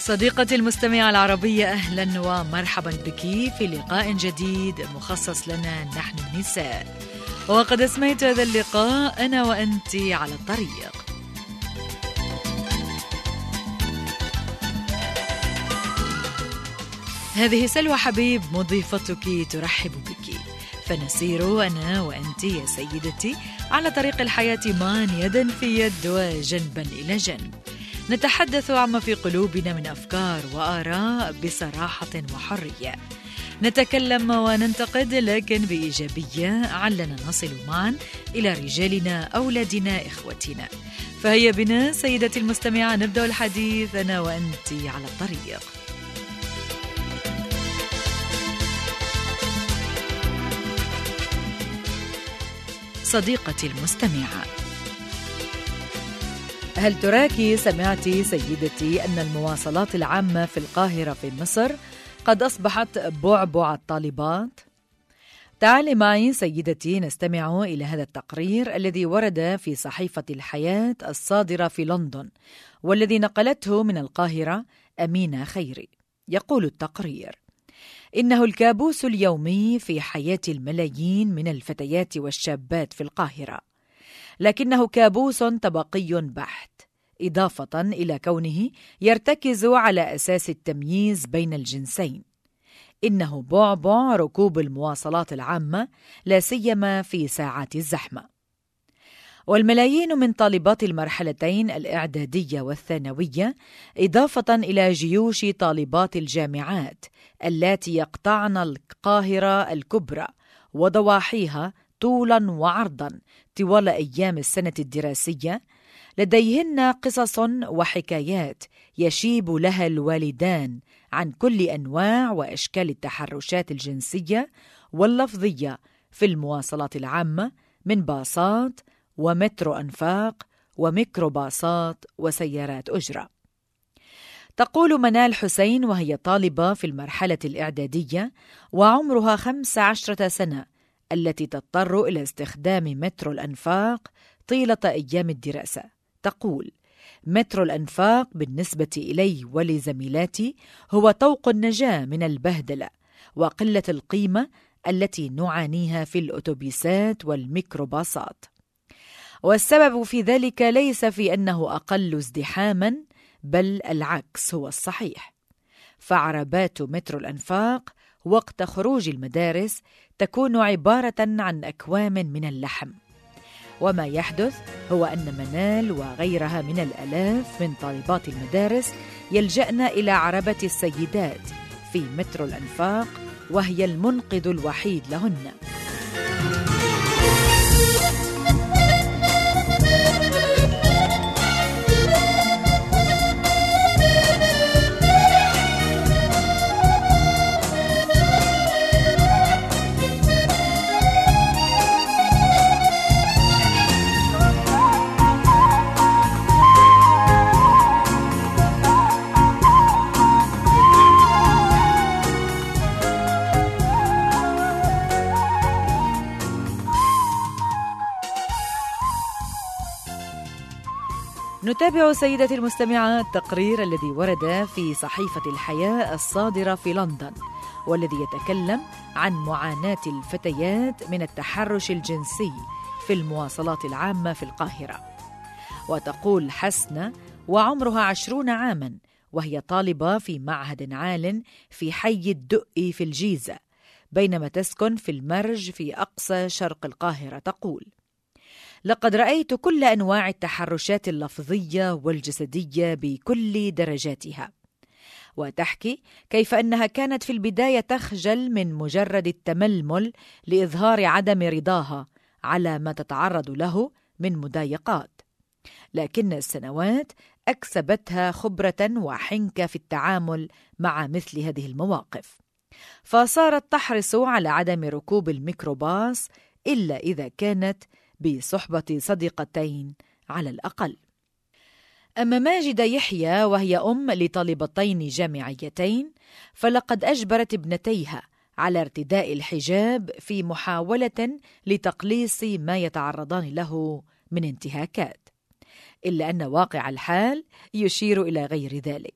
صديقتي المستمعة العربية، أهلا ومرحبا بك في لقاء جديد مخصص لنا نحن النساء. وقد أسميت هذا اللقاء أنا وأنت على الطريق. هذه سلوى حبيب مضيفتك ترحب بك، فنسير أنا وأنت يا سيدتي على طريق الحياة معا يدا في يد وجنبا إلى جنب، نتحدث عما في قلوبنا من أفكار وآراء بصراحة وحرية، نتكلم وننتقد لكن بإيجابية علنا نصل معا إلى رجالنا، أولادنا، إخوتنا. فهيا بنا سيدتي المستمعة نبدأ الحديث أنا وأنت على الطريق. صديقتي المستمعة، هل تراكي سمعتي سيدتي أن المواصلات العامة في القاهرة في مصر قد أصبحت بعبع الطالبات؟ تعالي معي سيدتي نستمع إلى هذا التقرير الذي ورد في صحيفة الحياة الصادرة في لندن، والذي نقلته من القاهرة أمينة خيري. يقول التقرير: إنه الكابوس اليومي في حياة الملايين من الفتيات والشابات في القاهرة، لكنه كابوس طبقي بحت، إضافة إلى كونه يرتكز على أساس التمييز بين الجنسين. إنه بعبع ركوب المواصلات العامة، لا سيما في ساعات الزحمة. والملايين من طالبات المرحلتين الإعدادية والثانوية، إضافة إلى جيوش طالبات الجامعات اللاتي يقطعن القاهرة الكبرى وضواحيها طولا وعرضا طوال أيام السنة الدراسية، لديهن قصص وحكايات يشيب لها الوالدان عن كل أنواع وأشكال التحرشات الجنسية واللفظية في المواصلات العامة، من باصات ومترو أنفاق وميكروباصات وسيارات أجرة. تقول منال حسين، وهي طالبة في المرحلة الإعدادية وعمرها 15 سنة، التي تضطر إلى استخدام مترو الأنفاق طيلة أيام الدراسة. تقول: مترو الأنفاق بالنسبة إلي ولزميلاتي هو طوق النجاة من البهدلة وقلة القيمة التي نعانيها في الأتوبيسات والميكروباصات. والسبب في ذلك ليس في أنه أقل ازدحاما، بل العكس هو الصحيح. فعربات مترو الأنفاق وقت خروج المدارس تكون عبارة عن أكوام من اللحم. وما يحدث هو أن منال وغيرها من الآلاف من طالبات المدارس يلجأن إلى عربة السيدات في مترو الأنفاق، وهي المنقذ الوحيد لهن. نتابع سيدتي المستمعة التقرير الذي ورد في صحيفة الحياة الصادرة في لندن، والذي يتكلم عن معاناة الفتيات من التحرش الجنسي في المواصلات العامة في القاهرة. وتقول حسنة، وعمرها 20 عاما، وهي طالبة في معهد عال في حي الدقي في الجيزة، بينما تسكن في المرج في أقصى شرق القاهرة. تقول: لقد رأيت كل أنواع التحرشات اللفظية والجسدية بكل درجاتها. وتحكي كيف أنها كانت في البداية تخجل من مجرد التململ لإظهار عدم رضاها على ما تتعرض له من مضايقات، لكن السنوات أكسبتها خبرة وحنكة في التعامل مع مثل هذه المواقف، فصارت تحرص على عدم ركوب الميكروباص إلا إذا كانت بصحبة صديقتين على الأقل. أما ماجدة يحيى، وهي أم لطالبتين جامعيتين، فلقد أجبرت ابنتيها على ارتداء الحجاب في محاولة لتقليص ما يتعرضان له من انتهاكات، إلا أن واقع الحال يشير إلى غير ذلك،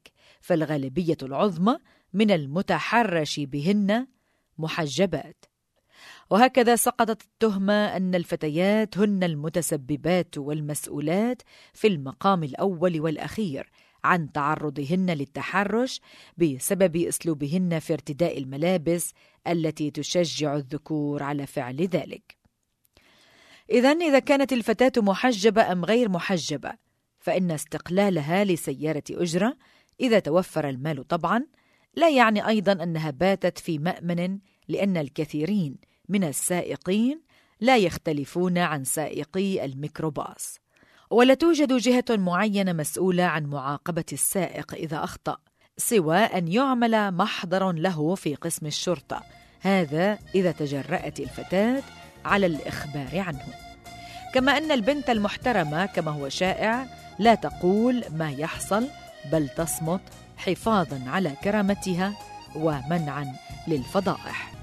فالغالبية العظمى من المتحرش بهن محجبات. وهكذا سقطت التهمة أن الفتيات هن المتسببات والمسؤولات في المقام الأول والأخير عن تعرضهن للتحرش بسبب أسلوبهن في ارتداء الملابس التي تشجع الذكور على فعل ذلك. إذا كانت الفتاة محجبة أم غير محجبة، فإن استقلالها لسيارة أجرة إذا توفر المال طبعا لا يعني أيضا أنها باتت في مأمن، لأن الكثيرين من السائقين لا يختلفون عن سائقي الميكروباص، ولا توجد جهة معينة مسؤولة عن معاقبة السائق إذا أخطأ سوى أن يعمل محضر له في قسم الشرطة، هذا إذا تجرأت الفتاة على الإخبار عنه. كما أن البنت المحترمة كما هو شائع لا تقول ما يحصل، بل تصمت حفاظاً على كرامتها ومنعاً للفضائح.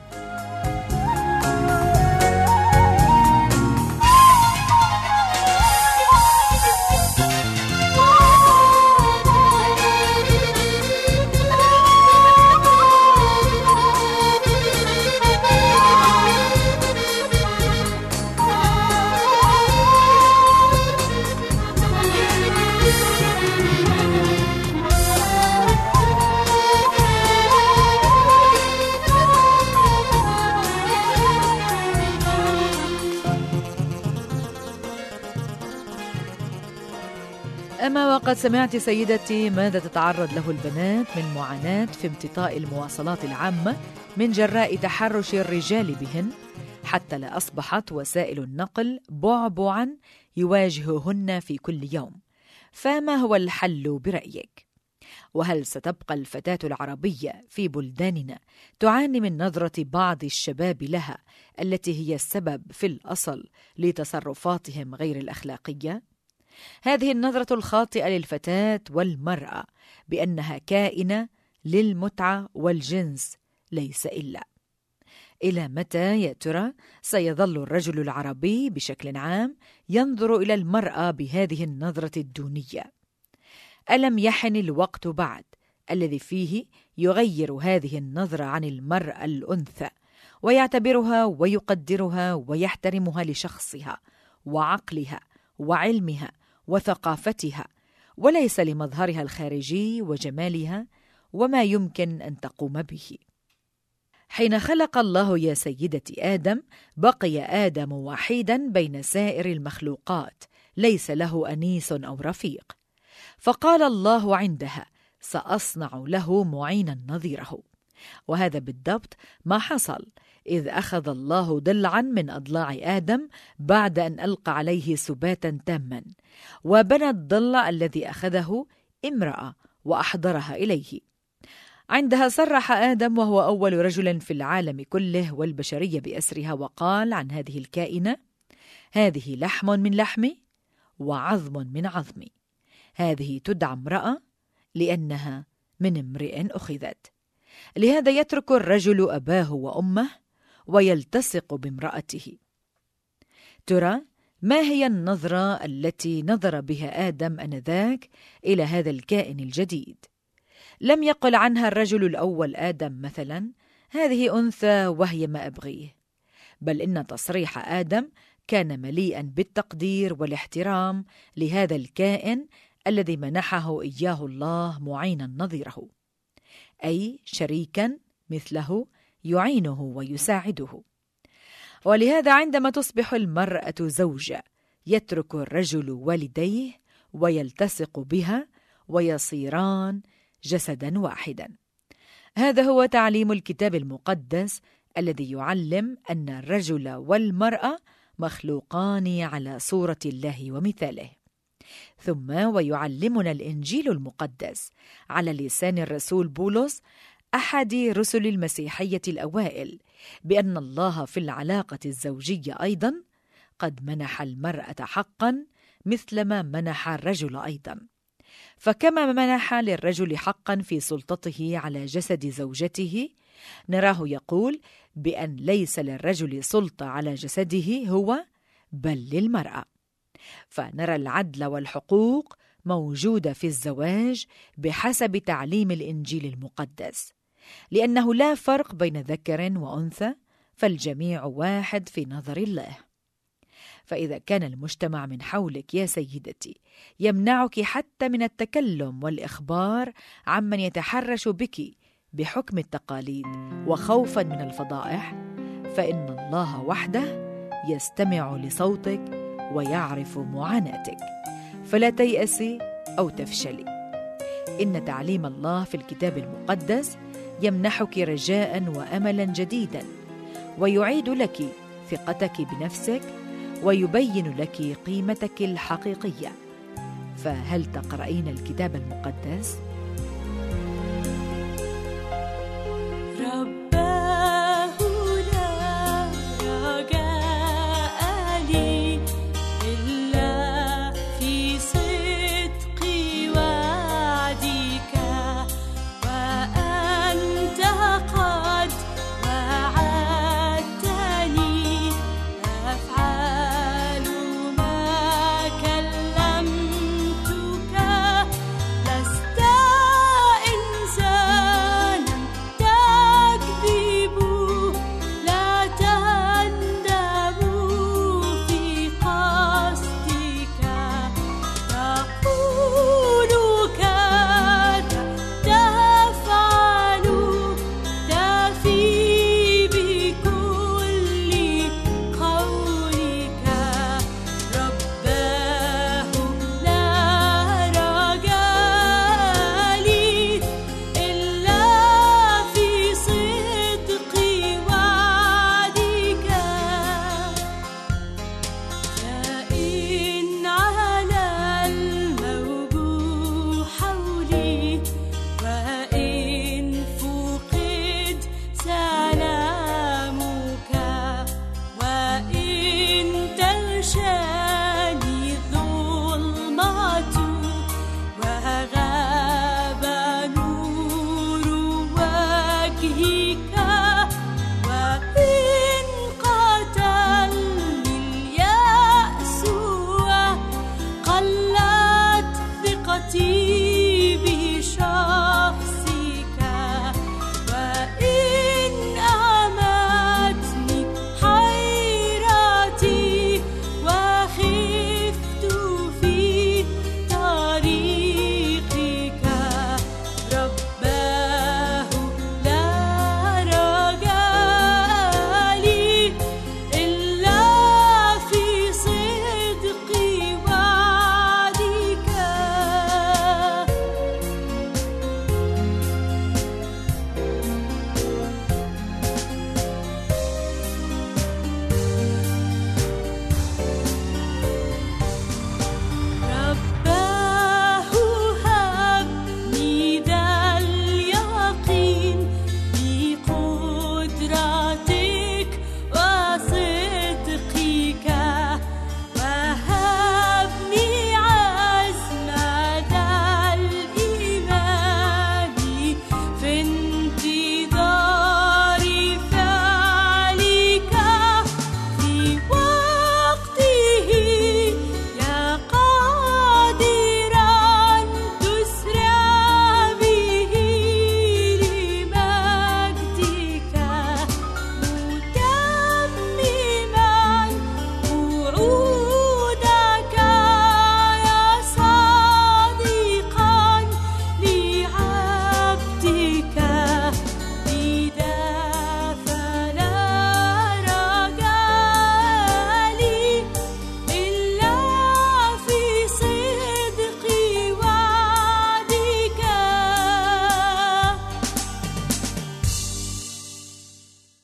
أما وقد سمعت سيدتي ماذا تتعرض له البنات من معاناة في امتطاء المواصلات العامة من جراء تحرش الرجال بهن، حتى لا أصبحت وسائل النقل بعبعاً يواجههن في كل يوم. فما هو الحل برأيك؟ وهل ستبقى الفتاة العربية في بلداننا تعاني من نظرة بعض الشباب لها التي هي السبب في الأصل لتصرفاتهم غير الأخلاقية؟ هذه النظرة الخاطئة للفتاة والمرأة بأنها كائنة للمتعة والجنس ليس إلا. إلى متى يا ترى سيظل الرجل العربي بشكل عام ينظر إلى المرأة بهذه النظرة الدونية؟ ألم يحن الوقت بعد الذي فيه يغير هذه النظرة عن المرأة الأنثى ويعتبرها ويقدرها ويحترمها لشخصها وعقلها وعلمها وثقافتها، وليس لمظهرها الخارجي وجمالها وما يمكن أن تقوم به؟ حين خلق الله يا سيدتي آدم، بقي آدم وحيدا بين سائر المخلوقات، ليس له أنيس أو رفيق، فقال الله عندها: سأصنع له معينا نظيره. وهذا بالضبط ما حصل، إذ أخذ الله ضلعا من أضلاع آدم بعد أن ألقى عليه سباتا تاما، وبنى الضلع الذي أخذه امرأة وأحضرها إليه. عندها صرح آدم وهو أول رجل في العالم كله والبشرية بأسرها، وقال عن هذه الكائنة: هذه لحم من لحمي وعظم من عظمي، هذه تدعى امرأة لأنها من امرئ أخذت. لهذا يترك الرجل أباه وأمه ويلتصق بامرأته. ترى ما هي النظرة التي نظر بها آدم آنذاك إلى هذا الكائن الجديد؟ لم يقل عنها الرجل الأول آدم مثلا: هذه أنثى وهي ما أبغيه، بل إن تصريح آدم كان مليئا بالتقدير والاحترام لهذا الكائن الذي منحه إياه الله معينا نظيره، أي شريكا مثله يعينه ويساعده. ولهذا عندما تصبح المرأة زوجة يترك الرجل والديه ويلتصق بها ويصيران جسدا واحدا. هذا هو تعليم الكتاب المقدس الذي يعلم أن الرجل والمرأة مخلوقان على صورة الله ومثاله. ثم ويعلمنا الإنجيل المقدس على لسان الرسول بولس أحد رسل المسيحية الأوائل بأن الله في العلاقة الزوجية أيضا قد منح المرأة حقا مثلما منح الرجل أيضا. فكما منح للرجل حقا في سلطته على جسد زوجته، نراه يقول بأن ليس للرجل سلطة على جسده هو بل للمرأة. فنرى العدل والحقوق موجودة في الزواج بحسب تعليم الإنجيل المقدس، لأنه لا فرق بين ذكر وأنثى، فالجميع واحد في نظر الله. فإذا كان المجتمع من حولك يا سيدتي يمنعك حتى من التكلم والإخبار عمن يتحرش بك بحكم التقاليد وخوفا من الفضائح، فإن الله وحده يستمع لصوتك ويعرف معاناتك، فلا تيأسي أو تفشلي. إن تعليم الله في الكتاب المقدس يمنحك رجاء وأملا جديدا، ويعيد لك ثقتك بنفسك، ويبين لك قيمتك الحقيقية. فهل تقرأين الكتاب المقدس؟